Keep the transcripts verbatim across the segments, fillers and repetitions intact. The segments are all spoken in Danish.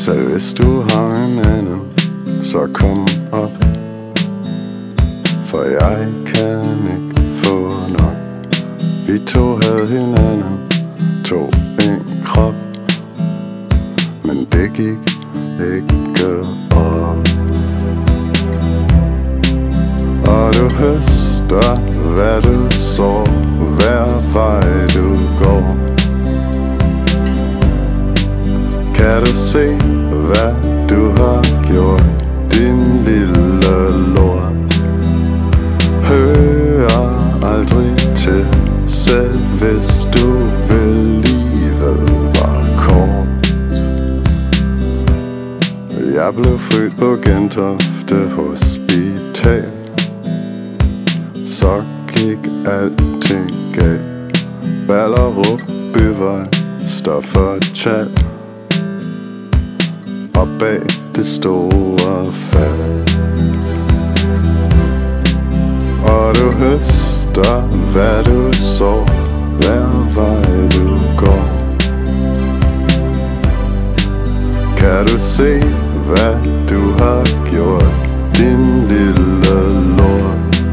Selv hvis du har en anden, så kom op, for jeg kan ikke få nok. Vi to havde hinanden, to en krop, men det gik ikke op. Og du høster, hvad du så, hver vej du går. Kan du se, hvad du har gjort, din lille lort? Hører aldrig til, selv hvis du vil, livet var kort. Jeg blev født på Gentofte Hospital, så gik alting galt. Ballerup Byvej, Stoffer Tjal, og bag det store fald. Og du høster, hvad du så, hver vej du går. Kan du se, hvad du har gjort, din lille lort?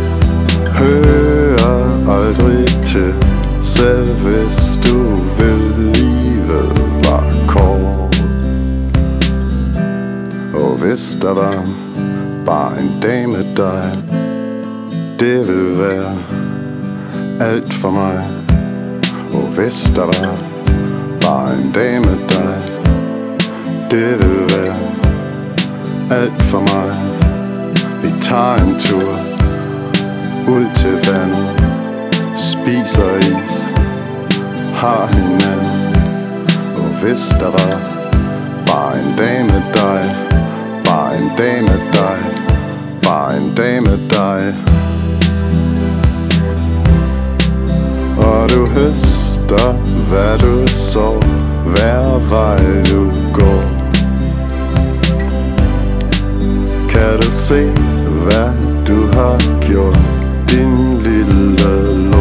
Hører aldrig til, selv hvis du vil, livet var kort. Og hvis der var bare en dag med dig, det ville være alt for mig. Og hvis der var bare en dag med dig, det ville være alt for mig. Vi tager en tur ud til vandet, spiser is, har hinanden. Og hvis der var bare en dag med dig, bare en dag med dig, bare en dag med dig. Og du høster, hvad du så, hver vej du går. Kan du se, hvad du har gjort, din lille lort?